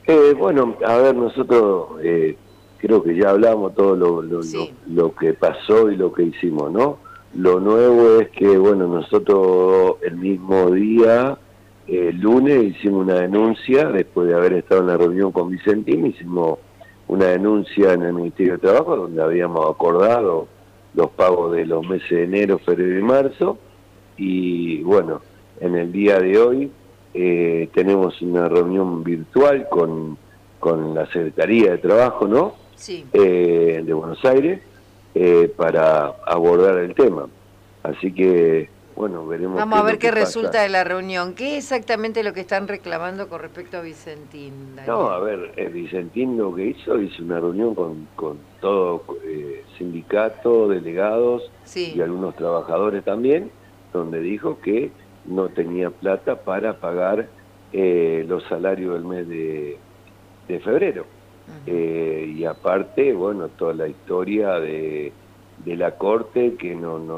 Bueno, a ver, nosotros creo que ya hablamos todo Sí. lo que pasó y lo que hicimos, ¿no? Lo nuevo es que, bueno, nosotros el mismo día, lunes, hicimos una denuncia, después de haber estado en la reunión con Vicentín, hicimos una denuncia en el Ministerio de Trabajo, donde habíamos acordado los pagos de los meses de enero, febrero y marzo, y bueno, en el día de hoy tenemos una reunión virtual con la Secretaría de Trabajo, ¿no? Sí. De Buenos Aires, para abordar el tema. Así que, bueno, veremos Vamos qué a es ver lo qué que pasa. resulta de la reunión. ¿Qué es exactamente lo que están reclamando con respecto a Vicentín, No, Daniel? a ver, Vicentín lo que hizo una reunión con todo sindicato, delegados y Sí. algunos trabajadores también, donde dijo que no tenía plata para pagar los salarios del mes de febrero. Ujú. Y aparte, bueno, toda la historia de la corte que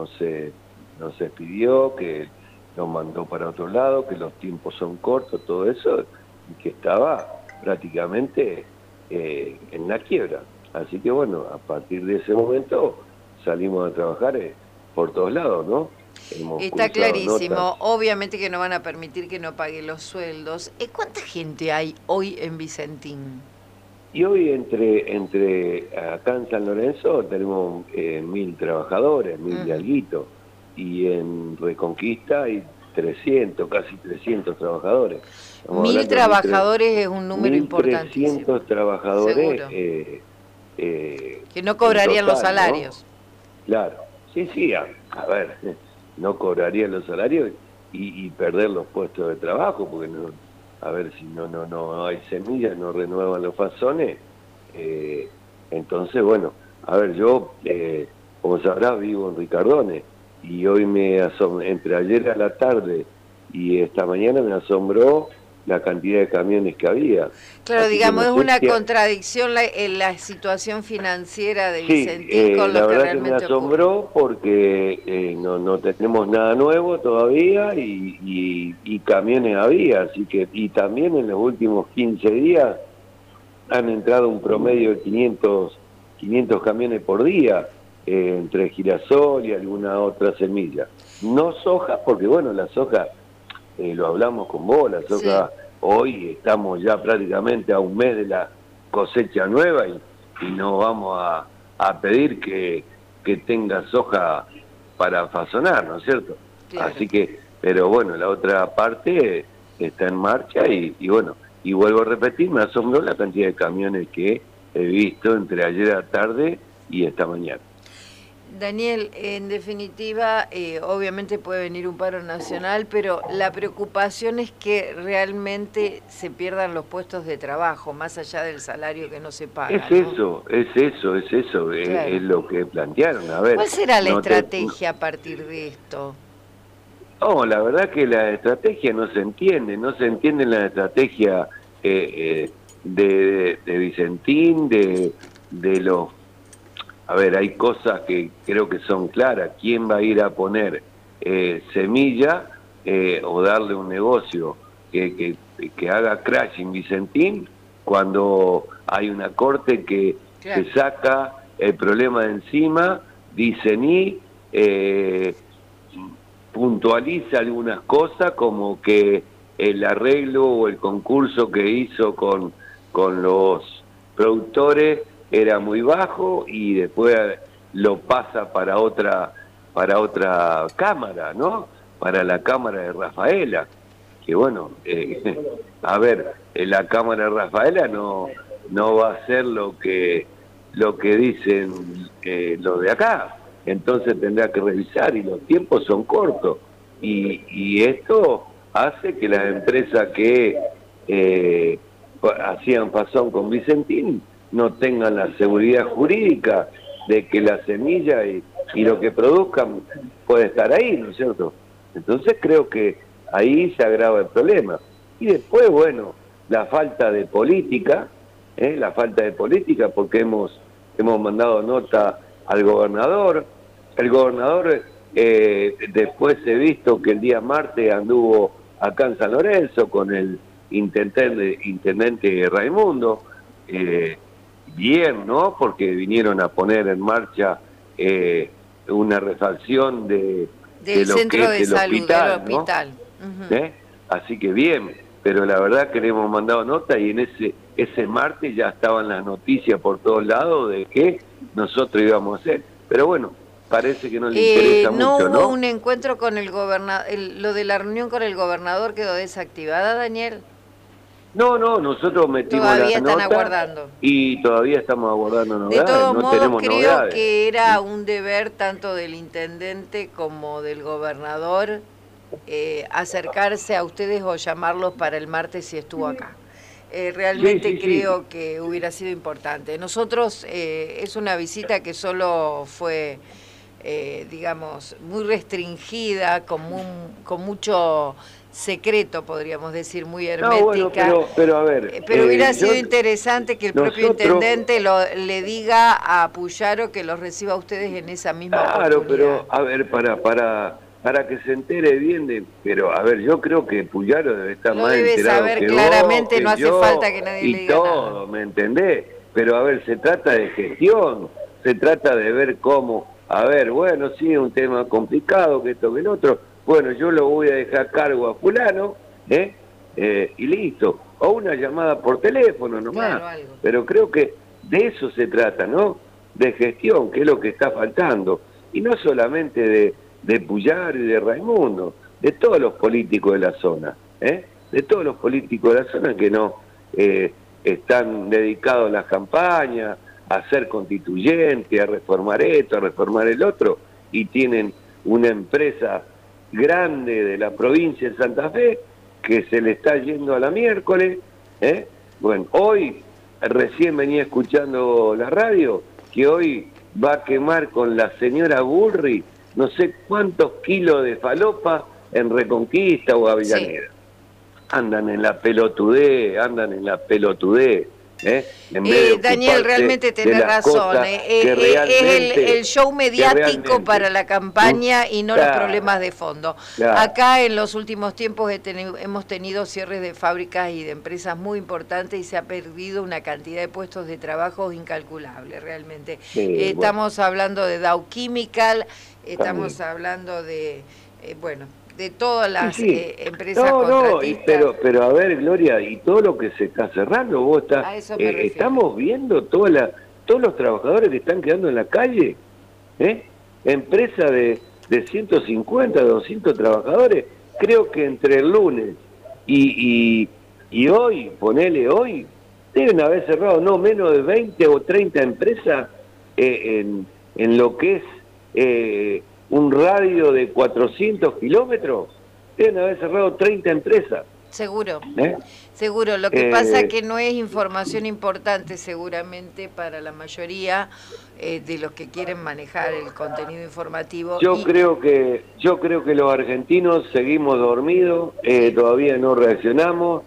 no se pidió, que lo mandó para otro lado, que los tiempos son cortos, todo eso, y que estaba prácticamente en la quiebra. Así que bueno, a partir de ese momento salimos a trabajar por todos lados, ¿no? Hemos Está cruzado notas. clarísimo. Obviamente que no van a permitir que no pague los sueldos. ¿Cuánta gente hay hoy en Vicentín? Y hoy entre acá en San Lorenzo tenemos 1.000 trabajadores, 1.000 y Ujú. alguito, y en Reconquista hay 300, casi 300 trabajadores. Estamos 1.000 hablando de trabajadores es un número mil importantísimo. trescientos trabajadores Seguro. Que no en cobrarían los total, ¿no? salarios. Claro, sí, sí, a ver, no cobrarían los salarios y perder los puestos de trabajo, porque no, a ver, si no hay semillas, no renuevan los fasones, eh, entonces, bueno, a ver, yo, como sabrás, vivo en Ricardones, y hoy entre ayer a la tarde y esta mañana me asombró la cantidad de camiones que había, Claro, así que digamos, no es sé una si... contradicción en la situación financiera de Sí, Vicentín con la lo que verdad que me realmente ocurre. asombró porque no tenemos nada nuevo todavía y camiones había, así que, y también en los últimos 15 días han entrado un promedio de 500 camiones por día, entre girasol y alguna otra semilla. No soja, porque bueno, la soja, lo hablamos con vos, la Sí, soja, hoy estamos ya prácticamente a un mes de la cosecha nueva y no vamos a pedir que tenga soja para fasonar, ¿no es cierto? claro. Así que, pero bueno, la otra parte está en marcha y bueno, y vuelvo a repetir, me asombró la cantidad de camiones que he visto entre ayer a la tarde y esta mañana. Daniel, en definitiva, obviamente puede venir un paro nacional, pero la preocupación es que realmente se pierdan los puestos de trabajo, más allá del salario que no se Es paga, ¿no? eso, es eso, es eso, es Claro. lo que plantearon. A ver, ¿Cuál será la no te... estrategia a partir de esto? No, la verdad que la estrategia no se entiende la estrategia de Vicentín, de los... A ver, hay cosas que creo que son claras. ¿Quién va a ir a poner semilla o darle un negocio que haga crash en Vicentín cuando hay una corte que se Claro. saca el problema de encima, dice ni... puntualiza algunas cosas como que el arreglo o el concurso que hizo con los productores era muy bajo y después lo pasa para otra cámara, ¿no? Para la cámara de Rafaela, que bueno, a ver, la cámara de Rafaela no va a hacer lo que dicen los de acá, entonces tendrá que revisar y los tiempos son cortos y esto hace que las empresas que hacían pasón con Vicentín no tengan la seguridad jurídica de que la semilla y lo que produzcan puede estar ahí, ¿no es cierto? Entonces creo que ahí se agrava el problema. Y después, bueno, la falta de política, la falta de política porque hemos mandado nota al gobernador. El gobernador, después he visto que el día martes anduvo acá en San Lorenzo con el intendente Raimundo, bien, ¿no? Porque vinieron a poner en marcha una refacción de del lo centro que de es el salud, hospital, del ¿no? hospital. Ujú. Así que bien, pero la verdad que le hemos mandado nota y en ese martes ya estaban las noticias por todos lados de que nosotros íbamos a hacer. Pero bueno, parece que no le interesa ¿No mucho, hubo ¿no? un encuentro con el gobernador? ¿Lo de la reunión con el gobernador quedó desactivada, Daniel? No, nosotros metimos la Todavía están nota aguardando. y todavía estamos aguardando De novedades, todos no modos, tenemos creo novedades. que era un deber tanto del intendente como del gobernador acercarse a ustedes o llamarlos para el martes si estuvo acá. Sí, Realmente sí, sí. creo que hubiera sido importante. Nosotros es una visita que solo fue, digamos, muy restringida, con mucho secreto, podríamos decir, muy No, bueno, hermética. pero a ver, Pero hubiera sido interesante que el propio nosotros, intendente le diga a Puyaro que los reciba a ustedes en esa misma claro, oportunidad. pero a ver, para que se entere bien pero a ver, yo creo que Puyaro debe estar Lo más debe enterado saber que vos, claramente, no que hace yo, falta que nadie le y diga nada. todo, ¿me entendés? Pero a ver, se trata de gestión, se trata de ver cómo, a ver, bueno, sí, es un tema complicado, que esto, que el otro, bueno, yo lo voy a dejar a cargo a fulano, y listo, o una llamada por teléfono nomás, Claro, algo. pero creo que de eso se trata, ¿no? De gestión, que es lo que está faltando, y no solamente de Puyaro y de Raimundo, de todos los políticos de la zona, de todos los políticos de la zona que no están dedicados a las campañas, a ser constituyentes, a reformar esto, a reformar el otro, y tienen una empresa grande de la provincia de Santa Fe que se le está yendo a la miércoles. Bueno, hoy recién venía escuchando la radio que hoy va a quemar con la señora Burri no sé cuántos kilos de falopa en Reconquista o Sí. Avellaneda. Andan en la pelotudez, en vez de Daniel, ocuparse realmente de tenés las razón. cosas que Es el show que mediático para realmente, la campaña y no los claro, problemas de fondo. claro, Acá en los últimos tiempos hemos tenido cierres de fábricas y de empresas muy importantes y se ha perdido una cantidad de puestos de trabajo incalculable, realmente. bueno, Estamos hablando de Dow Chemical, estamos también. hablando de, bueno, de todas Sí, las sí. empresas No, contratistas. pero a ver, Gloria, y todo lo que se está cerrando, vos A eso me refiero. estamos viendo todos los trabajadores que están quedando en la calle, empresa de 150, 200 trabajadores, creo que entre el lunes y hoy, ponele hoy, deben haber cerrado no menos de 20 o 30 empresas en lo que es un radio de 400 kilómetros, deben haber cerrado 30 empresas. Seguro, ¿Eh? seguro. Lo que pasa es que no es información importante seguramente para la mayoría de los que quieren manejar el contenido informativo. Yo creo que los argentinos seguimos dormidos, todavía no reaccionamos.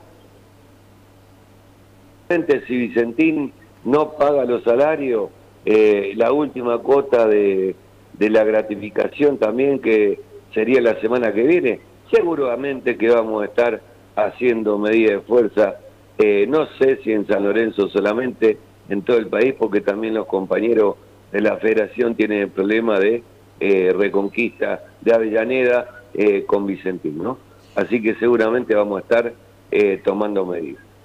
Si Vicentín no paga los salarios, la última cuota de la gratificación también, que sería la semana que viene, seguramente que vamos a estar haciendo medidas de fuerza, no sé si en San Lorenzo solamente, en todo el país, porque también los compañeros de la federación tienen el problema de Reconquista, de Avellaneda con Vicentín, ¿no? Así que seguramente vamos a estar tomando medidas.